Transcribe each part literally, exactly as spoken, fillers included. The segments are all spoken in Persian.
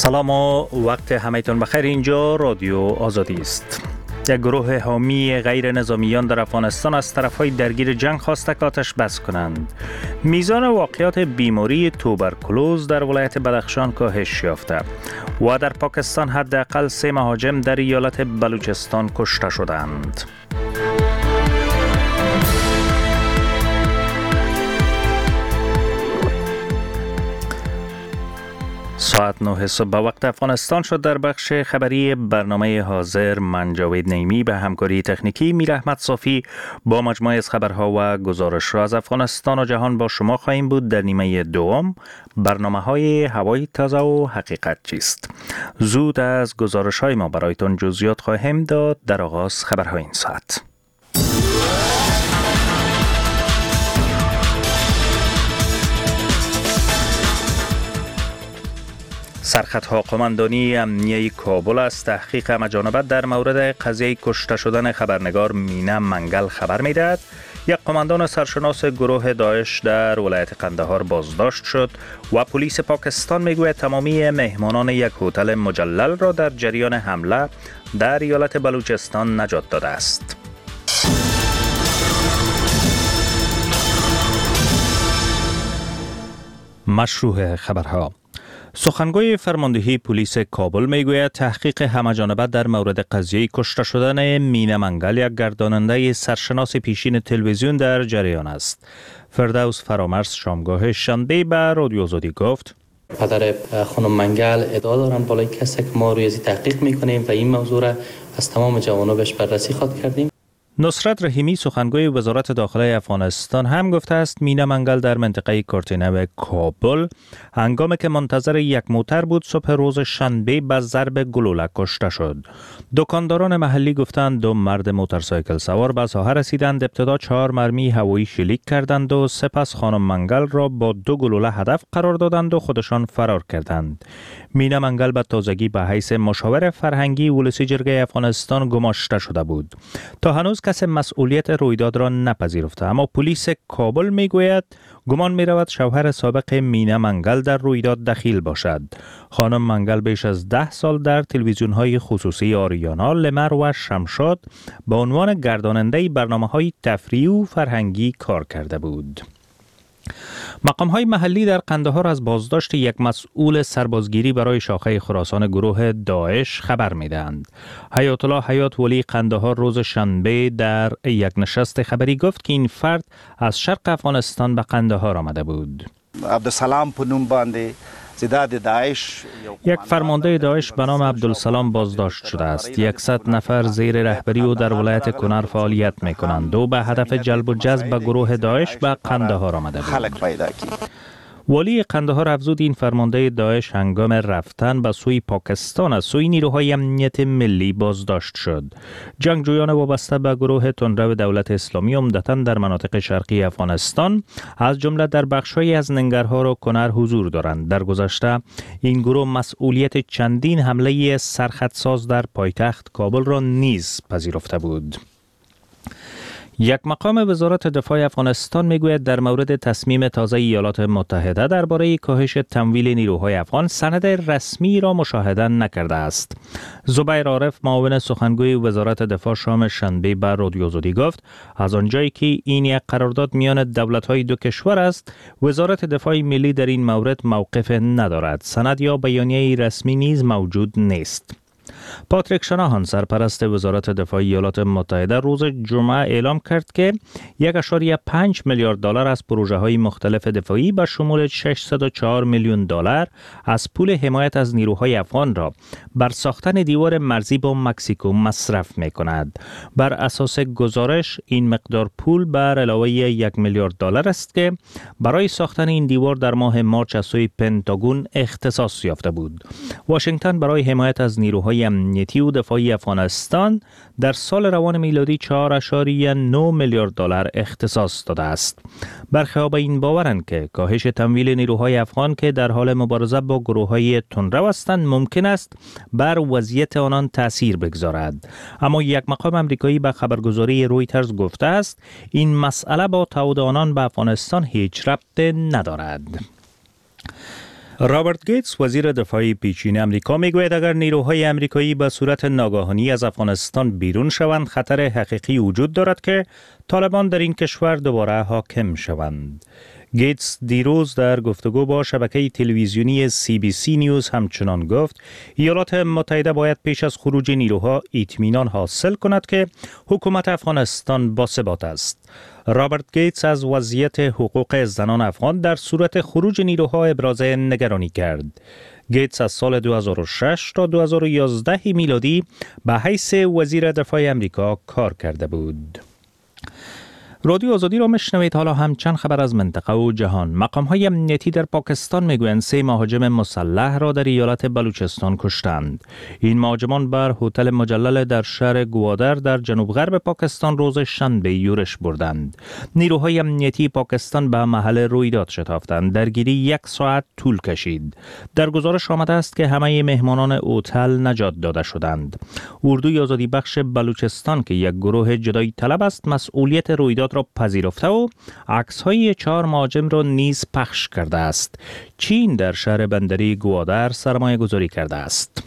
سلام و وقت همه‌تون بخیر. اینجا رادیو آزادی است. یک گروه حامی غیر نظامیان در افغانستان از طرف‌های درگیر جنگ خواسته که آتش بس کنند. میزان واقعات بیماری توبرکلوز در ولایت بدخشان کاهش یافته و در پاکستان حداقل سه مهاجم در ایالت بلوچستان کشته شدند. ساعت نه صبح به وقت افغانستان شد. در بخش خبری برنامه حاضر من جاوید نیمی به همکاری تکنیکی میر احمد صافی با مجموعه از خبرها و گزارش را از افغانستان و جهان با شما خواهیم بود. در نیمه دوم برنامه های هوای تازه و حقیقت چیست. زود از گزارش های ما برایتون جزئیات خواهیم داد. در آغاز خبرهای این ساعت. سرخطها قماندانی امنیه کابل از تحقیق مجانبت در مورد قضیه کشته شدن خبرنگار مینا منگل خبر می‌دهد. یک قماندان سرشناس گروه داعش در ولایت قندهار بازداشت شد و پلیس پاکستان میگوید تمامی مهمانان یک هتل مجلل را در جریان حمله در ایالت بلوچستان نجات داده است. مشروع خبرها. سخنگوی فرماندهی پلیس کابل میگوید تحقیق همه‌جانبه در مورد قضیه کشته شدن مینا منگل یک گرداننده سرشناس پیشین تلویزیون در جریان است. فردوس فرامرز شامگاه شنبه به رادیو آزادی گفت پدر خانم منگل ادعا دارند بالای کسی که ما روی ازی تحقیق میکنیم و این موضوع را از تمام جوانبش بررسی خواهد کردیم. نصرت رحیمی سخنگوی وزارت داخله افغانستان هم گفته است مینا منگل در منطقه کارتینو کابل هنگامی که منتظر یک موتر بود صبح روز شنبه به ضرب گلوله کشته شد. دکانداران محلی گفتند دو مرد موتورسایکل سوار به ساحه رسیدند، ابتدا چهار مرمی هوایی شلیک کردند و سپس خانم منگل را با دو گلوله هدف قرار دادند و خودشان فرار کردند. مینا منگل به تازگی به حیث مشاور فرهنگی ولسی جرگه افغانستان گماشته شده بود. تا هنوز کسی مسئولیت رویداد را نپذیرفته، اما پلیس کابل میگوید گمان می رود شوهر سابق مینا منگل در رویداد دخیل باشد. خانم منگل بیش از ده سال در تلویزیون های خصوصی آریانا، لمر و شمشاد به عنوان گرداننده برنامه های تفریحی و فرهنگی کار کرده بود. مقام های محلی در قندهار از بازداشت یک مسئول سربازگیری برای شاخه خراسان گروه داعش خبر میدهند. حیات الله حیات ولی قندهار روز شنبه در یک نشست خبری گفت که این فرد از شرق افغانستان به قندهار آمده بود. عبدالسلام پنوم بانده زداد داعش یک فرمانده داعش به نام عبدالسلام بازداشت شده است. یکصد نفر زیر رهبری او در ولایت کنر فعالیت میکنند و به هدف جلب و جذب به گروه داعش به قندهار آمده بود. خلق پیدا کی ولی قندهار افزود این فرمانده داعش هنگام رفتن به سوی پاکستان از سوی نیروهای امنیت ملی بازداشت شد. جنگجویان وابسته به گروه تندرو دولت اسلامی عمدتاً در مناطق شرقی افغانستان از جمله در بخش‌هایی از ننگرهار و کنر حضور دارند. در گذشته این گروه مسئولیت چندین حمله سرخطساز در پایتخت کابل را نیز پذیرفته بود. یک مقام وزارت دفاع افغانستان میگوید در مورد تصمیم تازه ایالات متحده درباره کاهش تمویل نیروهای افغان سند رسمی را مشاهده نکرده است. زبیر عارف معاون سخنگوی وزارت دفاع شام شنبه به رادیو آزادی گفت از آنجایی که این یک قرارداد میان دولت‌های دو کشور است، وزارت دفاع ملی در این مورد موقف ندارد. سند یا بیانیه رسمی نیز موجود نیست. پاتریک شناهان سرپرست وزارت دفاع ایالات متحده روز جمعه اعلام کرد که یک ممیز پنج میلیارد دلار از پروژه‌های مختلف دفاعی به شمول ششصد و چهار میلیون دلار از پول حمایت از نیروهای افغان را بر ساختن دیوار مرزی با مکزیکو مصرف می‌کند. بر اساس گزارش این مقدار پول بر علاوه یک میلیارد دلار است که برای ساختن این دیوار در ماه مارچ از سوی پنتاگون اختصاص یافته بود. واشنگتن برای حمایت از نیروهای امنیتی و دفاعی افغانستان در سال روان میلادی چهار ممیز نه میلیارد دلار اختصاص داده است. برخی به این باورند که کاهش تمویل نیروهای افغان که در حال مبارزه با گروه‌های تندرو هستند ممکن است بر وضعیت آنان تأثیر بگذارد. اما یک مقام آمریکایی به خبرگزاری رویترز گفته است این مسئله با تعهد آنان به افغانستان هیچ ربطی ندارد. رابرت گیتس وزیر دفاع پیشین امریکا میگوید اگر نیروهای امریکایی به صورت ناگهانی از افغانستان بیرون شوند خطر حقیقی وجود دارد که طالبان در این کشور دوباره حاکم شوند. گیتس دیروز در گفتگو با شبکه تلویزیونی سی بی سی نیوز همچنان گفت ایالات متحده باید پیش از خروج نیروها اطمینان حاصل کند که حکومت افغانستان باثبات است. رابرت گیتس از وضعیت حقوق زنان افغان در صورت خروج نیروها ابراز نگرانی کرد. گیتس از سال دو هزار و شش تا دو هزار و یازده میلادی به حیث وزیر دفاع امریکا کار کرده بود. رادیو آزادی را میشنوید. حالا هم چند خبر از منطقه و جهان. مقام‌های امنیتی در پاکستان میگویند سه مهاجم مسلح را در ایالت بلوچستان کشتند. این مهاجمان بر هتل مجلل در شهر گوادر در جنوب غرب پاکستان روز شنبه یورش بردند. نیروهای امنیتی پاکستان به محل رویداد شتافتند. درگیری یک ساعت طول کشید. در گزارش آمده است که همه مهمانان هتل نجات داده شدند. اردوی آزادی بخش بلوچستان که یک گروه جدایی طلب است مسئولیت رویداد را پذیرفته و عکس‌های چهار مهاجم را نیز پخش کرده است. چین در شهر بندری گوادر سرمایه گذاری کرده است.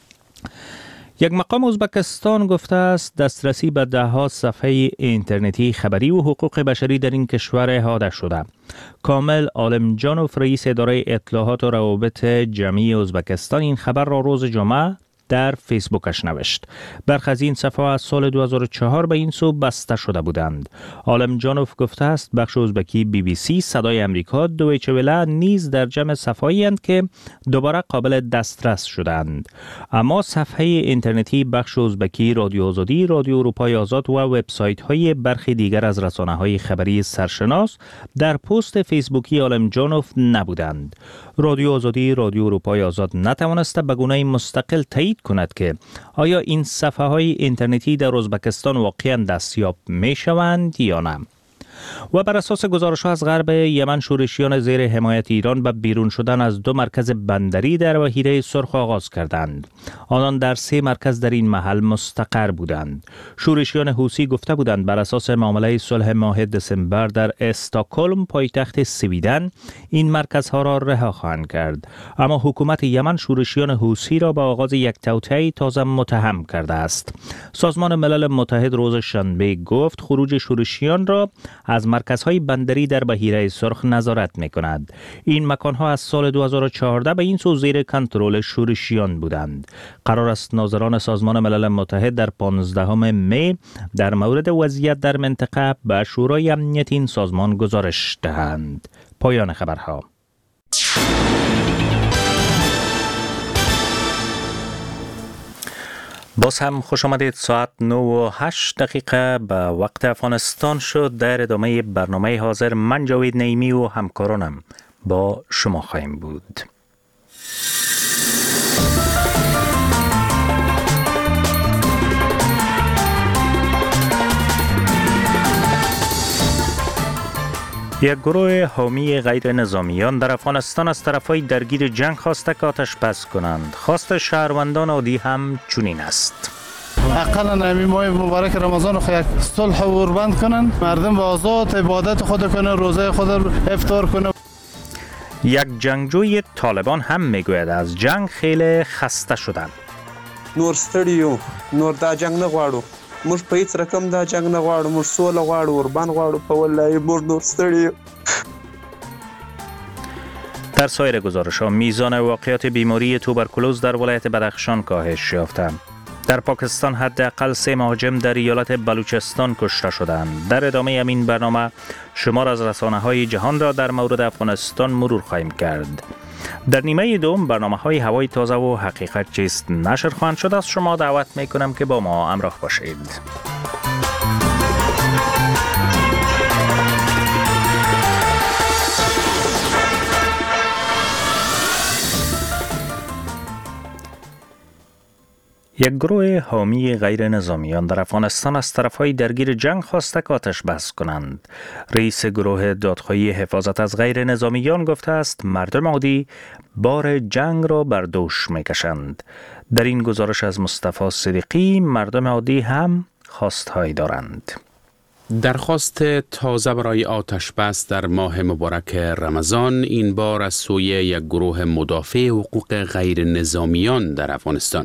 یک مقام ازبکستان گفته است دسترسی به ده‌ها صفحه اینترنتی خبری و حقوق بشری در این کشور احاطه شده. کامل عالمجانوف رئیس اداره اطلاعات و روابط جمعی ازبکستان این خبر را روز جمعه در فیسبوکش نوشت. برخی از این صفحه از سال دو هزار و چهار به این سو بسته شده بودند. عالمجانوف گفته است بخش ازبکی بی بی سی، صدای امریکا، دویچه وله نیز در جمع صفحه‌ای اند که دوباره قابل دسترس شدند. اما صفحه اینترنتی بخش ازبکی رادیو آزادی، رادیو اروپای آزاد و وبسایت‌های برخی دیگر از رسانه‌های خبری سرشناس در پست فیسبوکی عالمجانوف نبودند. رادیو آزادی، رادیو اروپای آزاد نتوانسته به گونه مستقل تایید کند که آیا این صفحه های اینترنتی در ازبکستان واقعا دستیاب می شوند یا نه. و بر اساس گزارش ها از غرب یمن شورشیان زیر حمایت ایران به بیرون شدن از دو مرکز بندری در بحیره سرخ آغاز کردند. آنان در سه مرکز در این محل مستقر بودند. شورشیان حوثی گفته بودند بر اساس معامله صلح ماه دسامبر در استکهلم پایتخت سویدن این مرکزها را رها خواهند کرد. اما حکومت یمن شورشیان حوثی را به آغاز یک توطئه تازه متهم کرده است. سازمان ملل متحد روز شنبه گفت خروج شورشیان را از مرکزهای بندری در بحیره سرخ نظارت می‌کند. این مکان‌ها از سال دو هزار و چهارده به این سو زیر کنترل شورشیان بودند. قرار است ناظران سازمان ملل متحد در پانزدهم می در مورد وضعیت در منطقه به شورای امنیت این سازمان گزارش دهند. پایان خبرها. باز هم خوش آمدید. ساعت نه و هشت دقیقه به وقت افغانستان شد. در ادامه برنامه حاضر من جاوید نعیمی و همکارانم با شما خواهیم بود. یک گروه حامی غیر نظامیان در افغانستان از طرفای درگیر جنگ خواسته که آتش بس کنند. خواست شهروندان عادی هم چنین است. اقلا همین ماه مبارک رمضان رو یک صلح و قربان کنن، مردم آزاد عبادت خود کنه، روزه خود افطار کنه. یک جنگجوی طالبان هم میگوید از جنگ خیلی خسته شدن. نور ستړیو، نور دا جنگ نه غواړو. موږ په هیڅ رقم دا جنگ نه غواړو. موږ سوله غواړو، قربان غواړو. په والله موږ نور ستړیو. در سایر گزارش‌ها میزان واقعات بیماری توبرکولوز در ولایت بدخشان کاهش یافته. در پاکستان حداقل سه مهاجم در ایالت بلوچستان کشته شدند. در ادامه همین برنامه شمار از رسانه‌های جهان را در مورد افغانستان مرور خواهیم کرد. در نیمه دوم برنامه‌های هوای تازه و حقیقت چیست نشر خواهند شد. از شما دعوت می‌کنم که با ما همراه باشید. یک گروه حامی غیر نظامیان در افغانستان از طرفهای درگیر جنگ خواسته که آتش بس کنند. رئیس گروه دادخواهی حفاظت از غیر نظامیان گفته است مردم عادی بار جنگ را بر دوش میکشند. در این گزارش از مصطفی صدیقی مردم عادی هم خواستهایی دارند. درخواست تازه برای آتش بس در ماه مبارک رمضان، این بار از سوی یک گروه مدافع حقوق غیر نظامیان در افغانستان.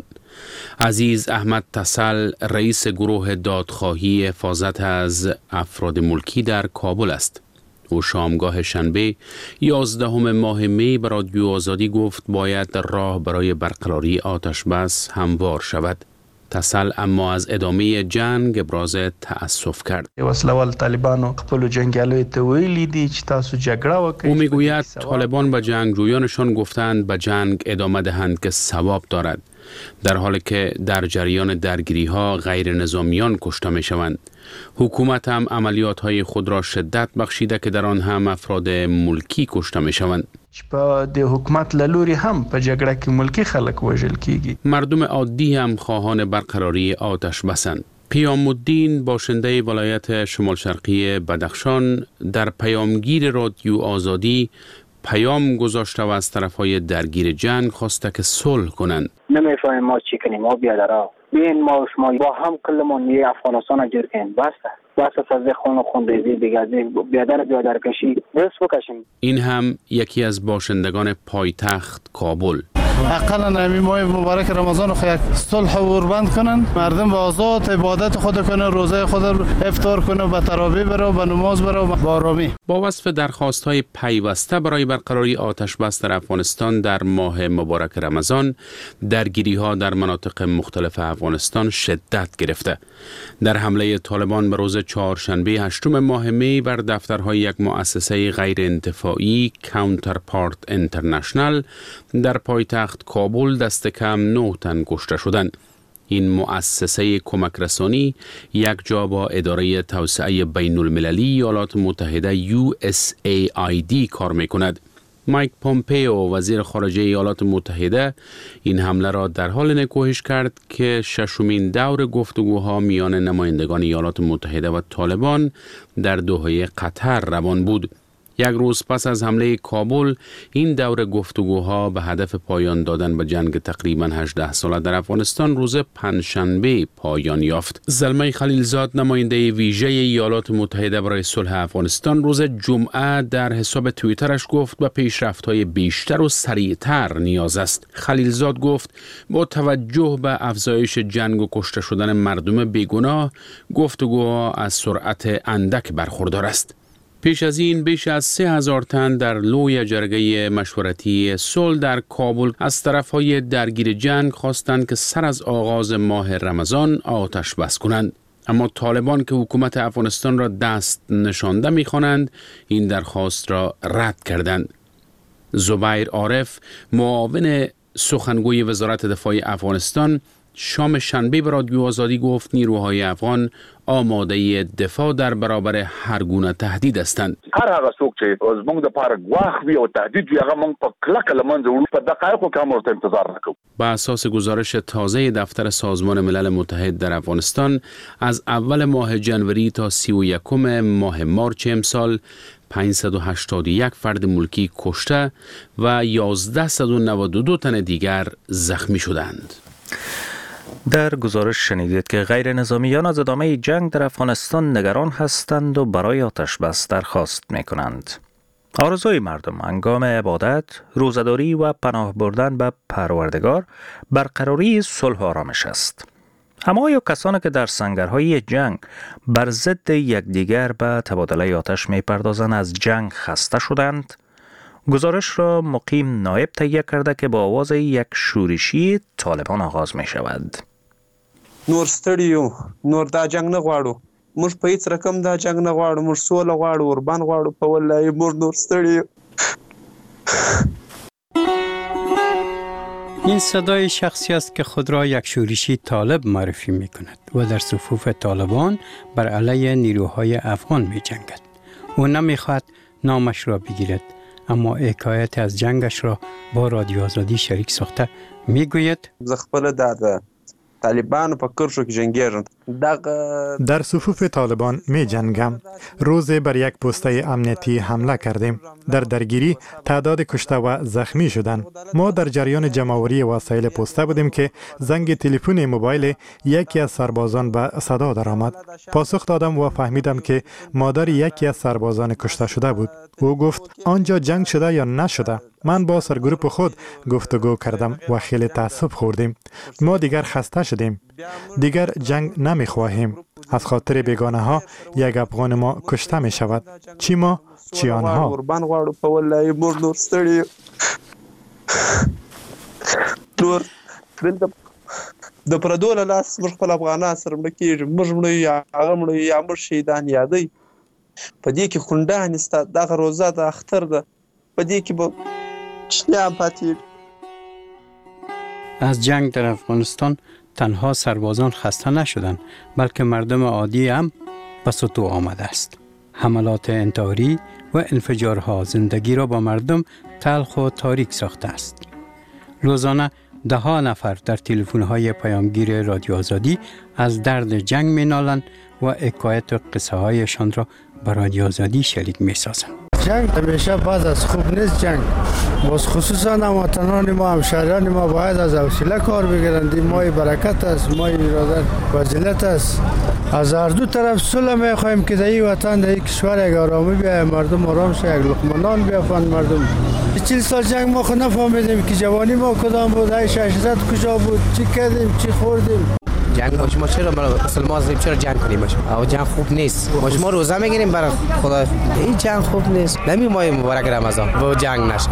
عزیز احمد تسل رئیس گروه دادخواهی حفاظت از افراد ملکی در کابل است. او شامگاه شنبه یازدهم ماه می به رادیو آزادی گفت باید راه برای برقراری آتش بس هموار شود. تسل اما از ادامه جنگ ابراز تأسف کرد. وسلوال طالبانو خپل جنگیالو ته ویلي دي چې تاسو جګړه وکړئ. او میگوید طالبان به جنگجویانشان گفتند به جنگ ادامه دهند که ثواب دارد، در حالی که در جریان درگیری ها غیر نظامیان کشته می شوند. حکومت هم عملیات های خود را شدت بخشیده که در آن هم افراد ملکی کشته می شوند. په د حکومت لوري هم په جګړه کې ملکی خلک وژل کیږي. مردم عادی هم خواهان برقراری آتش بسند. پیام الدین باشنده ولایت شمال شرقی بدخشان در پیامگیر رادیو آزادی پیام گذاشته و از طرفهای درگیر جنگ خواسته که صلح کنند. نمیفهمیم ما چی کنیم، ما بیادرها بین ما و شما با هم کلمون یه افغانستان رو جور کنیم. بسته بسته از خون و خون ریزی دیگه از بیادر بیادر کشی درست بکشیم. این هم یکی از باشندگان پایتخت کابل. اقلا نمی ماه مبارک رمضان رو یک صلح و قربان کنن، مردم با آزاد عبادت خود کنه، روزه خود افطار کنه، به تراویح بره، به نماز بره، با آرامی. با وصف درخواست‌های پیوسته برای برقراری آتش بس در افغانستان در ماه مبارک رمضان، درگیری‌ها در مناطق مختلف افغانستان شدت گرفته. در حمله طالبان به روز چهارشنبه هشتم ماه می بر دفترهای یک مؤسسه غیر انتفاعی کانترپارت اینترنشنال در پایتخت کابل دست کم نه تن کشته شدند. این مؤسسه کمک رسانی یک جا با اداره توسعه بین المللی ایالات متحده یو اس ای آی دی کار می کند. مایک پومپیو وزیر خارجه ایالات متحده این حمله را در حال نکوهش کرد که ششمین دور گفتگوها میان نمایندگان ایالات متحده و طالبان در دوحه قطر روان بود. یک روز پس از حمله کابل این دور گفتگوها به هدف پایان دادن به جنگ تقریباً هجده ساله در افغانستان روز پنجشنبه پایان یافت. زلمه خلیلزاد نماینده ویژه ایالات متحده برای صلح افغانستان روز جمعه در حساب توییترش گفت به پیشرفت‌های بیشتر و سریعتر نیاز است. خلیلزاد گفت با توجه به افزایش جنگ و کشته شدن مردم بیگناه گفتگوها از سرعت اندک برخوردار است. پیش از این بیش از سه هزار تن در لوی جرگه مشورتی صلح در کابل از طرفهای درگیر جنگ خواستند که سر از آغاز ماه رمضان آتش بس کنند. اما طالبان که حکومت افغانستان را دست نشانده می‌خوانند این درخواست را رد کردند. زبیر عارف معاون سخنگوی وزارت دفاع افغانستان شام شنبه به رادیو آزادی گفت نیروهای افغان آماده دفاع در برابر هر گونه تهدید هستند. هر هغه څوک چې زموږ د پاره ګواښ وي او تهدید وي هغه موږ په کلکه له منځه وړو، په دقایقو کې هم ورته انتظار نه کوو. بر اساس گزارش تازه دفتر سازمان ملل متحد در افغانستان از اول ماه جنوری تا سی و یکم ماه مارچ امسال پانصد و هشتاد و یک فرد ملکی کشته و یازده و نود و دو تن دیگر زخمی شدند. در گزارش شنیدید که غیر نظامیان از ادامه جنگ در افغانستان نگران هستند و برای آتش بس درخواست می کنند. آرزوی مردم هنگام عبادت، روزه‌داری و پناه بردن به پروردگار برقراری صلح و آرامش است. اما یا کسانی که در سنگرهای جنگ بر ضد یکدیگر به تبادله آتش می پردازند از جنگ خسته شدند؟ گزارش را مقیم نایب تهیه کرده که با آواز یک شورشی طالبان آغاز می شود. نور ستړي یو، نور دا جنگ نه غواړو، موږ په هیڅ رقم دا جنگ نه غواړو، موږ سوله غواړو، قربان غواړو، په والله موږ نور ستړي یو. این صدای شخصی است که خود را یک شورشی طالب معرفی می کند و در صفوف طالبان بر علیه نیروهای افغان می جنگد. او نمی خواهد نامش را بگیرد، اما حکایت از جنگش را با رادیو آزادی شریک ساخته می گوید زه خپل د طالبانو په کرښو کې جنګیږم، در صفوف طالبان می جنگم. روزی بر یک پسته امنیتی حمله کردیم. در درگیری تعداد کشته و زخمی شدند. ما در جریان جمع‌آوری وسایل پسته بودیم که زنگ تلفن موبایل یکی از سربازان به صدا درآمد. پاسخ دادم و فهمیدم که مادر یکی از سربازان کشته شده بود. او گفت آنجا جنگ شده یا نشده. من با سرگروپ خود گفتگو کردم و خیلی تأسف خوردیم. ما دیگر خسته شدیم. دیگر جنگ نمی خواهیم. از خاطر بیگانه ها یک افغان ما کشته می شود. چی ما چی آنها. قربان غواړو په ولای موږ نور ستړي نور دلته د پردو له لاس موږ خپل افغانان سره مړه کېږو. موږ مړه یو یا هغه مړه یا موږ شهیدان یادوي. په دې کې خونډانې ستا دغه روزه د اختر ده. په دې کې به چیان پاتې. از جنگ در افغانستان تنها سربازان خسته نشدند، بلکه مردم عادی هم به سطوح آمده است. حملات انتحاری و انفجارها زندگی را با مردم تلخ و تاریک ساخته است. روزانه ده ها نفر در تلفن‌های پیامگیر رادیو آزادی از درد جنگ می‌نالند و حکایت و قصه هایشان را به رادیو آزادی شریک می‌سازند. جنگ همیشه بعد از خوب نیست. جنگ باز خصوصا هموطنان ما همشهریان ما باید از حوصله کار بگیرند. این ماه برکت است، ماه ارادت فضیلت است. از هر دو طرف صلح می‌خواهیم که در این وطن در این کشور یک آرامی بیاید، مردم آرام شد، یک لقمه نان بیافند مردم. چهل سال جنگ ما خود نفهمیدیم که جوانی ما کدام بود، های ششصد کجا بود، چی کردیم، چی خوردیم. جنگ باشه ما چرا مسلمان هستیم چرا جنگ کنیم باشه؟ او جنگ خوب نیست. باشه ما روزه میگیریم برای خدا. این جنگ خوب نیست. نمی ماه مبارک رمضان با جنگ نشه.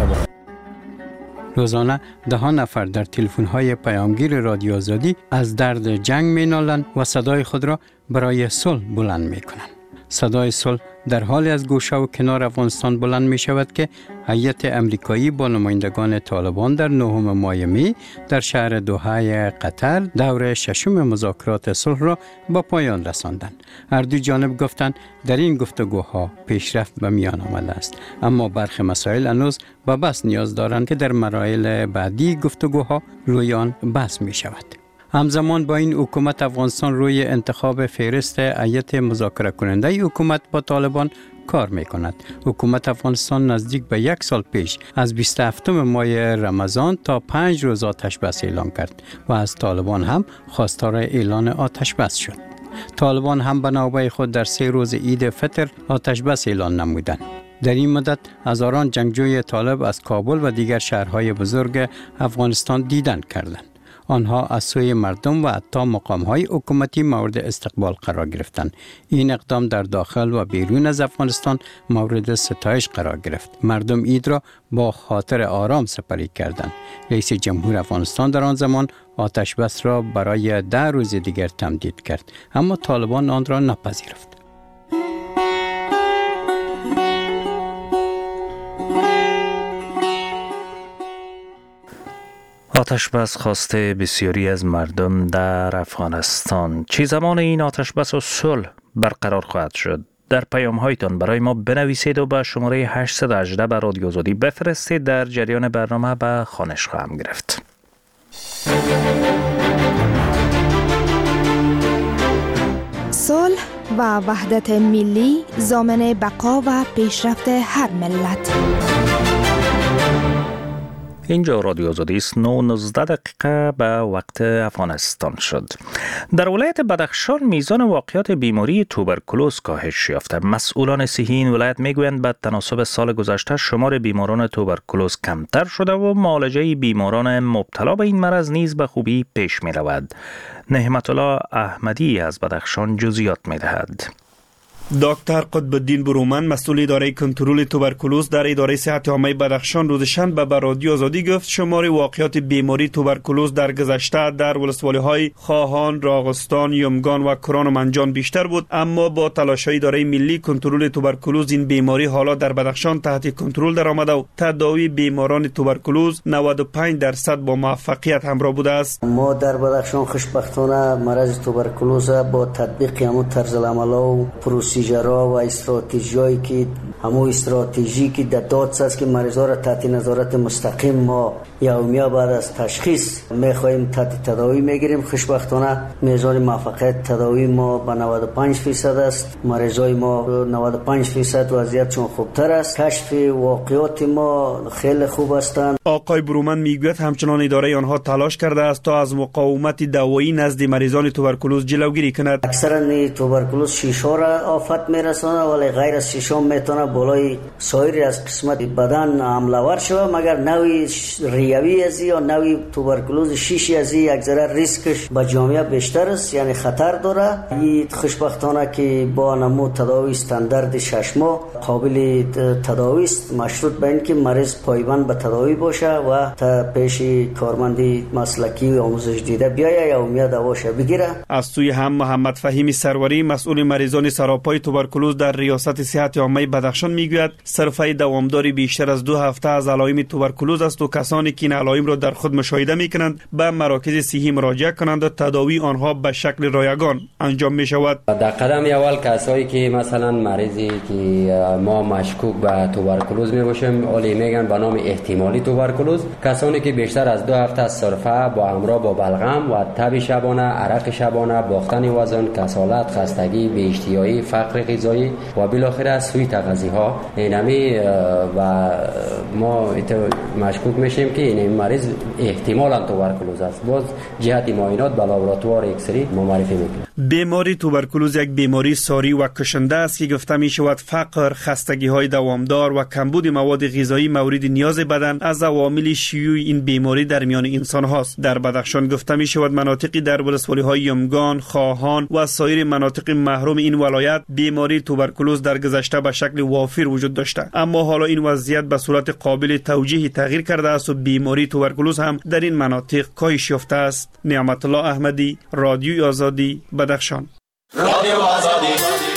روزانه ده ها نفر در تلفن‌های پیامگیر رادیو آزادی از درد جنگ می‌نالند و صدای خود را برای صلح بلند می‌کنند. صدای صلح در حالی از گوشه و کنار افغانستان بلند می شود که هیئت امریکایی با نمایندگان طالبان در نهم ماه می در شهر دوحه قطر دور ششم مذاکرات صلح را با پایان رساندند. هر دو جانب گفتند در این گفتگوها پیشرفت به میان آمده است، اما برخی مسائل هنوز به بحث نیاز دارند که در مراحل بعدی گفتگوها روی آن بحث می شود. همزمان با این حکومت افغانستان روی انتخاب فهرست هیئت مذاکره کننده حکومت با طالبان کار می کند. حکومت افغانستان نزدیک به یک سال پیش از بیست و هفتم ماه رمضان تا پنج روز آتش بس اعلان کرد و از طالبان هم خواستار اعلان آتش بس شد. طالبان هم به نوبه خود در سه روز عید فطر آتش بس اعلان نمودند. در این مدت هزاران جنگجوی طالب از کابل و دیگر شهرهای بزرگ افغانستان دیدن کردند. آنها از سوی مردم و حتی مقام‌های حکومتی مورد استقبال قرار گرفتند. این اقدام در داخل و بیرون از افغانستان مورد ستایش قرار گرفت. مردم عید را با خاطر آرام سپری کردند. رئیس جمهور افغانستان در آن زمان آتش بس را برای ده روز دیگر تمدید کرد، اما طالبان آن را نپذیرفت. آتش بس خواسته بسیاری از مردم در افغانستان. چه زمان این آتش بس و صلح برقرار خواهد شد؟ در پیام هایتان برای ما بنویسید و به شماره هشتصد و هجده به رادیو آزادی بفرستید. در جریان برنامه به خوانش خواهم گرفت. صلح و وحدت ملی ضامن بقا و پیشرفت هر ملت. اینجا رادیو آزادی است. نه و نوزده دقیقه به وقت افغانستان شد. در ولایت بدخشان میزان واقعات بیماری توبرکولوز کاهش یافته. مسئولان صحی این ولایت میگویند به تناسب سال گذشته شمار بیماران توبرکولوز کمتر شده و معالجه بیماران مبتلا به این مرض نیز به خوبی پیش می رود. نعمت الله احمدی از بدخشان جزئیات می دهد. دکتر قطب الدین برومند مسئول اداره کنترل توبرکولوز در اداره صحت عامه بدخشان روز شنبه به رادیو آزادی گفت شمار واقعات بیماری توبرکولوز در گذشته در ولسوالی‌های خواهان، راغستان، یمگان و کران و منجان بیشتر بود، اما با تلاش‌های اداره ملی کنترل توبرکولوز این بیماری حالا در بدخشان تحت کنترل درآمده و تداوی بیماران توبرکولوز نود و پنج درصد با موفقیت همراه بوده است. ما در بدخشان خوشبختانه مرض توبرکولوز با تطبیق همون طرز العمل و پروسه پروسیجرها و استراتژیایی که همون استراتژی که در دادس است که مریضا را تحت نظارت مستقیم ما یومیا بعد از تشخیص میخواهیم تحت تداوی میگیریم. خوشبختانه میزان موفقیت تداوی ما به نود و پنج درصد است. مریضای ما نود و پنج درصد وضعیتشون خوبتر است. کشف واقعات ما خیلی خوب هستند. آقای برومند میگوید همچنان اداره آنها تلاش کرده است تا از مقاومت دوایی نزد مریضان توبرکولوز جلوگیری کند. اکثرا توبرکولوز شیشه را آفت میرساند ولی غیر از شیشه میتونه بالای سایر از قسمت بدن حمله شود، مگر نوعی ریوی از یا نوعی توبرکولوز شیشه از یک ذره ریسکش به جامعه بیشتر است، یعنی خطر داره. این خوشبختانه که با نمو تداوی استاندارد شش ماه قابل تداوی است، مشروط به اینکه مریض پایبند به تداوی باشه و تا پیش کارمندی مسلکی و آموزش دیده بیاید یا امید دواش بگیره. از سوی هم محمد فهیمی سروری مسئول مریضان سراپای توبرکولوز در ریاست صحت عامه بدخشان میگوید صرفه دوامداری بیشتر از دو هفته از علائم توبرکولوز است و کسانی که این علائم را در خود مشاهده میکنند به مراکز صحی مراجعه کنند و تداوی آنها به شکل رایگان انجام می شود. در قدم اول کسایی که مثلا مریضی که ما مشکوک به توبرکولوز می باشیم اولی میگن به نام احتمالی توبرکولوز، کسانی که بیشتر از دو هفته از صرفه با همراه با بلغم و تب شبانه، عرق شبانه، باختن وزن، کسالت، خستگی، بی‌اشتیایی، فقر غذایی و بالاخره از سوی تغذیه ها اینمی و ما مشکوک میشیم که این مریض احتمالاً توبرکولوز است. باز جهت معاینات به لابراتوار اکسری ما معرفی میکنیم. بیماری توبرکولوز یک بیماری ساری و کشنده است که گفته می شود فقر، خستگی های دوامدار و کمبود مواد غذایی مورد نیاز بدن از عوامل شیوع این بیماری در میان انسان هاست. در بدخشان گفته می شود مناطقی در ولسوالی های یمگان، خواهان و سایر مناطق محروم این ولایت بیماری توبرکولوز در گذشته به شکل وافر وجود داشته، اما حالا این وضعیت به صورت قابل توجیه تغییر کرده است و بیماری توبرکولوز هم در این مناطق کاهش یافته است. نعمت الله احمدی، رادیوی آزادی، بدخشان. رادیو آزادی.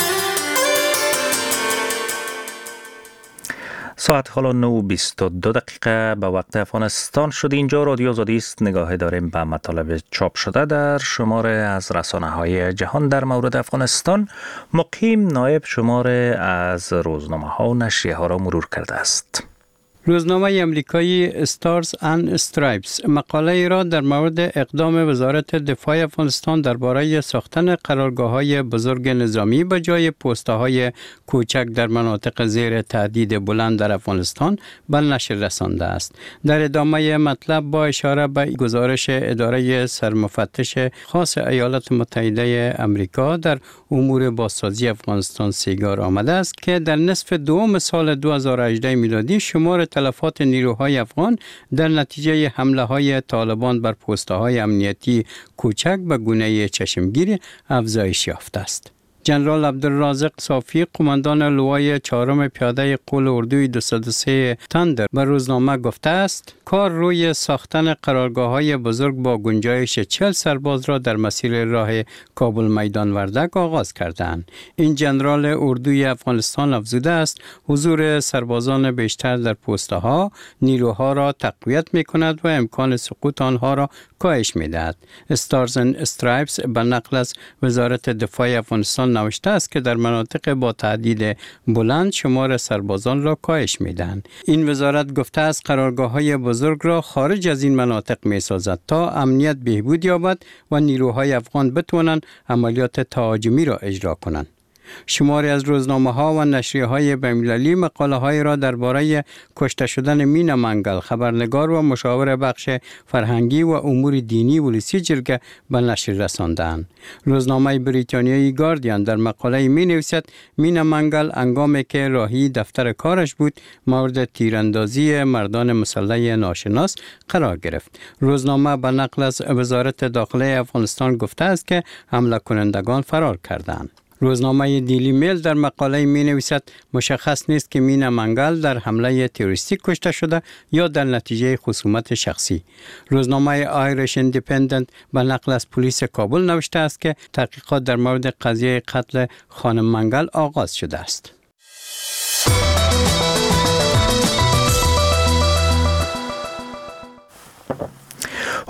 ساعت حالا نه و بیست و دو دقیقه به وقت افغانستان شد. اینجا رادیو آزادی است. نگاه داریم به مطالب چاپ شده در شماره از رسانه های جهان در مورد افغانستان. مقیم نایب شماره از روزنامه ها و نشریه ها را مرور کرده است. روزنامه امریکایی استارز اند استرایپس مقاله ای را در مورد اقدام وزارت دفاع افغانستان درباره ساختن قرارگاه‌های بزرگ نظامی به جای پست‌های کوچک در مناطق زیر تهدید بلند در افغانستان به نشر رسانده است. در ادامه مطلب با اشاره به گزارش اداره سرمفتش خاص ایالات متحده امریکا در امور بازسازی افغانستان سیگار آمده است که در نصف دوم سال دو هزار و هجده میلادی شمار تلفات نیروهای افغان در نتیجه حمله های طالبان بر پست‌های امنیتی کوچک به گونه چشمگیر افزایش یافته است. جنرال عبدالرازق صافی قماندان لوای چهارم پیاده قول اردوی دویست و سه تندر به روزنامه گفته است کار روی ساختن قرارگاه‌های بزرگ با گنجایش چهل سرباز را در مسیر راه کابل میدان وردک آغاز کردند. این جنرال اردوی افغانستان افزوده است حضور سربازان بیشتر در پست‌ها نیروها را تقویت می‌کند و امکان سقوط آنها را کاهش می‌دهد. استارز اند استرایپس به نقل از وزارت دفاع افغانستان نوشته است که در مناطق با تهدید بلند شمار سربازان را کاهش می‌دهند. این وزارت گفته است قرارگاه‌های بزرگ را خارج از این مناطق می‌سازد تا امنیت بهبود یابد و نیروهای افغان بتوانند عملیات تهاجمی را اجرا کنند. شماری از روزنامه‌ها و نشریه‌های بین‌المللی مقاله‌های را درباره کشته شدن مینا منگل، خبرنگار و مشاور بخش فرهنگی و امور دینی ولسی جرگه به نشر رساندند. روزنامه بریتانیایی گاردین در مقاله می‌نویسد مینا منگل هنگامی که راهی دفتر کارش بود مورد تیراندازی مردان مسلح ناشناس قرار گرفت. روزنامه به نقل از وزارت داخله افغانستان گفته است که حمله کنندگان فرار کردند. روزنامه دیلی میل در مقاله می نویسد مشخص نیست که مینا منگل در حمله تروریستی کشته شده یا در نتیجه خصومت شخصی. روزنامه آیرش ایندیپندنت به نقل از پلیس کابل نوشته است که تحقیقات در مورد قضیه قتل خانم منگل آغاز شده است.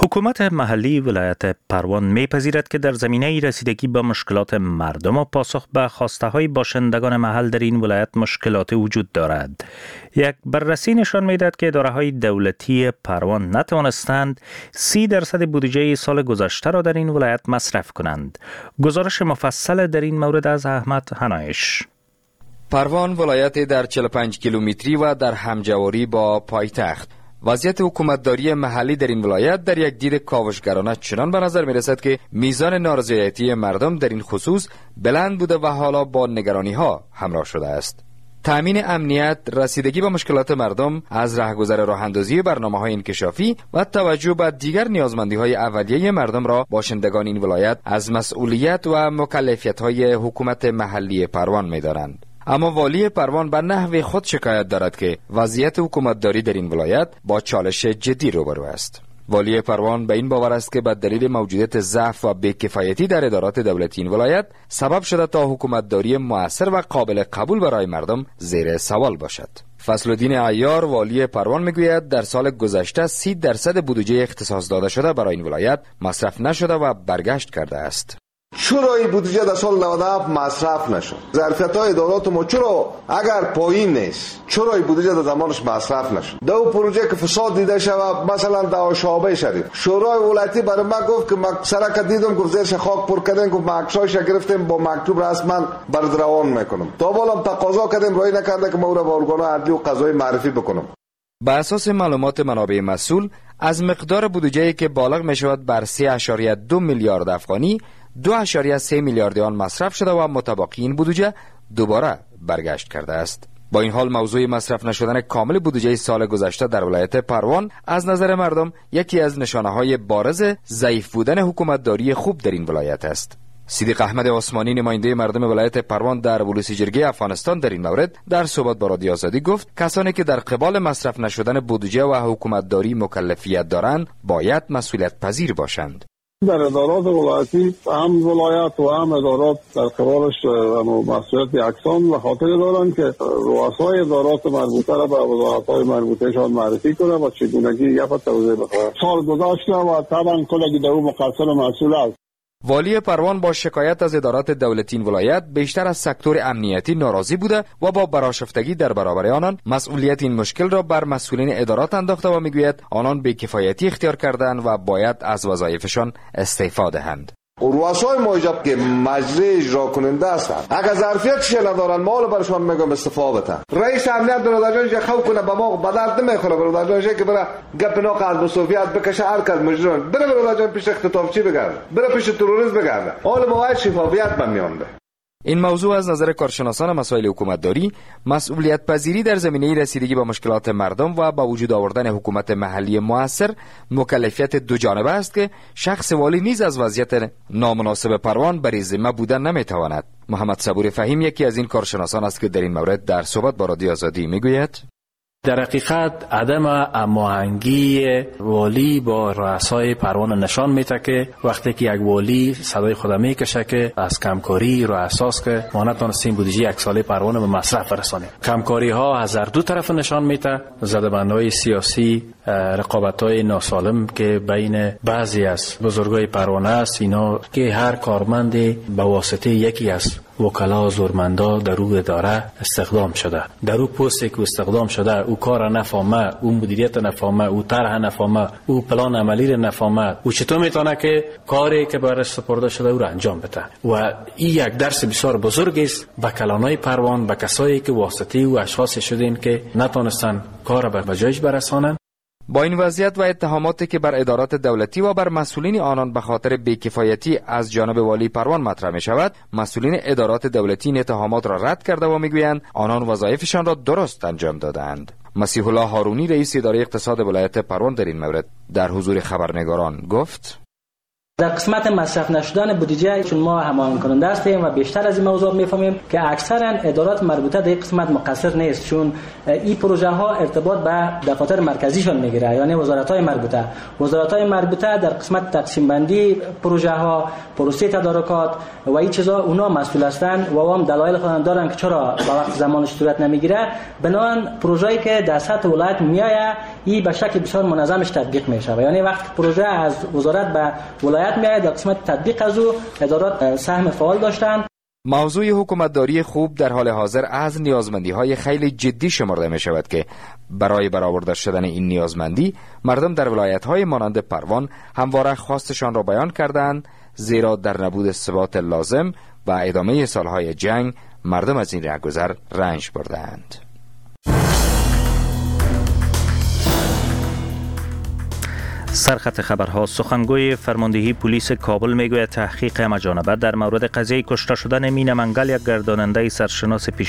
حکومت محلی ولایت پروان میپذیرد که در زمینه رسیدگی به مشکلات مردم و پاسخ به خواسته های باشندگان محل در این ولایت مشکلات وجود دارد. یک بررسی نشان میدهد که اداره های دولتی پروان نتوانستند سی درصد بودجه سال گذشته را در این ولایت مصرف کنند. گزارش مفصل در این مورد از احمد حنایش. پروان ولایت در چهل و پنج کیلومتری و در همجواری با پایتخت. وضعیت حکومتداری محلی در این ولایت در یک دید کاوشگرانه چنان به نظر می رسد که میزان نارضایتی مردم در این خصوص بلند بوده و حالا با نگرانی ها همراه شده است. تأمین امنیت، رسیدگی به مشکلات مردم، از رهگذر راه اندازی برنامه های انکشافی و توجه به دیگر نیازمندی های اولیه مردم را باشندگان این ولایت از مسئولیت و مکلفیت های حکومت محلی پروان می دارند. اما والی پروان به نحو خود شکایت دارد که وضعیت حکومتداری در این ولایت با چالش جدی روبرو است. والی پروان به این باور است که به دلیل موجودیت ضعف و بی‌کفایتی در ادارات دولتی این ولایت سبب شده تا حکومتداری مؤثر و قابل قبول برای مردم زیر سوال باشد. فضل‌الدین عیار والی پروان میگوید در سال گذشته سی درصد بودجه اختصاص داده شده برای این ولایت مصرف نشده و برگشت کرده است. چرا این بودجه در سال نود و هفت مصرف نشد؟ ظرفیت های ادارات ما چرا اگر پایین نیست چرا این بودجه در زمانش مصرف نشد؟ دو پروژه که فساد دیده شود، مثلا در شعبه شریف شورای ولایتی برای ما گفت که ما سرک دیدم گفت زیرش خاک پر کردن، گفت ما عکسایش گرفتیم با مکتوب رسما برات روان میکنم. تا بالا تقاضا کردیم رای نکرده که ما او را به ارگان عدلی و قضایی معرفی بکنم. بر اساس معلومات منابع مسئول از مقدار بودجه‌ای که بالغ میشود بر سه ممیز دو میلیارد افغانی، دو ممیز سه میلیارد آن مصرف شده و متبقی این بودجه دوباره برگشت کرده است. با این حال موضوع مصرف نشدن کامل بودجه سال گذشته در ولایت پروان از نظر مردم یکی از نشانه‌های بارز ضعیف بودن حکومتداری خوب در این ولایت است. صدیق احمد عثمانی نماینده مردم ولایت پروان در ولوسی جرگه افغانستان در این مورد در صحبت با رادیو آزادی گفت کسانی که در قبال مصرف نشدن بودجه و حکومتداری مکلفیت دارند باید مسئولیت پذیر باشند. در ادارات ولایتی هم ولایت و هم ادارات در قبالش مسئولیت یکسان و خاطر دارند که رؤسای ادارات مربوطه را به وزارت‌های مربوطهشان معرفی کنه و چگونگی یک توضیح بخواه. سال گذشته و طبعا کلگی در او مقصر و مسئول است. والی پروان با شکایت از ادارات دولتی این ولایت بیشتر از سکتور امنیتی ناراضی بوده و با برآشفتگی در برابر آنان مسئولیت این مشکل را بر مسئولین ادارات انداخته و میگوید آنان بی‌کفایتی اختیار کردند و باید از وظایفشان استعفا دهند. رؤسای موجب که مجری اجرا کننده هستند اگر ظرفیتش ندارن مال برشان میگم استعفا بدن. رئیس امنیت برادرجانش خو کنه به ما به درد نمیخوره. برادرجانش که بره گپ ناق از مسئولیت بکشه هر کس مجرم بره برادرجان پیش اختطافچی بگرده بره پیش تروریسم بگرده حال باید شفافیت میانده. این موضوع از نظر کارشناسان مسائل حکومتداری مسئولیت پذیری در زمینه رسیدگی به مشکلات مردم و با وجود آوردن حکومت محلی مؤثر مکلفیت دو جانبه است که شخص والی نیز از وضعیت نامناسب پروان بر ذمه بودن نمیتواند. محمد صبور فهیم یکی از این کارشناسان است که در این مورد در صحبت با رادیو آزادی میگوید در حقیقت عدم هماهنگی والی با رؤسای پروان نشان میده که وقتی که یک والی صدای خود میکشه که از کمکاری رو اساس که ما نتونستیم بودجه یک ساله پروان به مصرف برسانیم. کمکاری ها از هر دو طرف نشان میده، زدبندهای سیاسی، رقابت های ناسالم که بین بعضی از بزرگای پروان است، اینا که هر کارمند به واسطه یکی از وکلا زورمندا در او اداره استخدام شده، در او پستی که استخدام شده او کار نفهمه، او مدیریت نفهمه، او طرح نفهمه، او پلان عملی نفهمه، او چطور میتونه که کاری که برش سپرده شده او را انجام بده. و این یک درس بسیار بزرگ است به کلانای پروان، به کسایی که واسطه او اشخاص شدین که نتونستن کار به جایش برسانن. با این وضعیت و اتهاماتی که بر ادارات دولتی و بر مسئولین آنان به خاطر بی‌کفایتی از جانب والی پروان مطرح می شود، مسئولین ادارات دولتی این اتهامات را رد کرده و میگویند آنان وظایفشان را درست انجام دادند. مسیح الله هارونی رئیس اداره اقتصاد ولایت پروان در این مورد در حضور خبرنگاران گفت در قسمت مصرف نشدن بودجه چون ما هماهنگ کننده هستیم و بیشتر از این موضوع میفهمیم که اکثرا ادارات مربوطه در این قسمت مقصر نیست، چون این پروژه ها ارتباط به دفاتر مرکزیشان میگیره، یعنی وزارت های مربوطه وزارت های مربوطه در قسمت تقسیم بندی پروژه ها، پروسه تدارکات و این چیزا اونا مسئول هستند و هم دلایل خودشون دارن که چرا با وقت زمانش صورت نمیگیره. بنابراین پروژه‌ای که در سطح ولایت میایه این به شکل بسیار منظمش تطبیق می شود. یعنی وقتی پروژه از وزارت به ولایت میاد در قسمت تطبیق از او ادارات سهم فعال داشتند. موضوع حکومتداری خوب در حال حاضر از نیازمندی‌های خیلی جدی شمرده می شود که برای برآورده شدن این نیازمندی مردم در ولایت‌های مانند پروان همواره خواستشان را بیان کردند، زیرا در نبود ثبات لازم و ادامه سالهای جنگ مردم از این رهگذر رنج بردند. سرخط خبرها. سخنگوی فرماندهی پلیس کابل میگوید تحقیق همه جانبه در مورد قضیه کشته شدن مین منگل یک گرداننده سرشناس پیش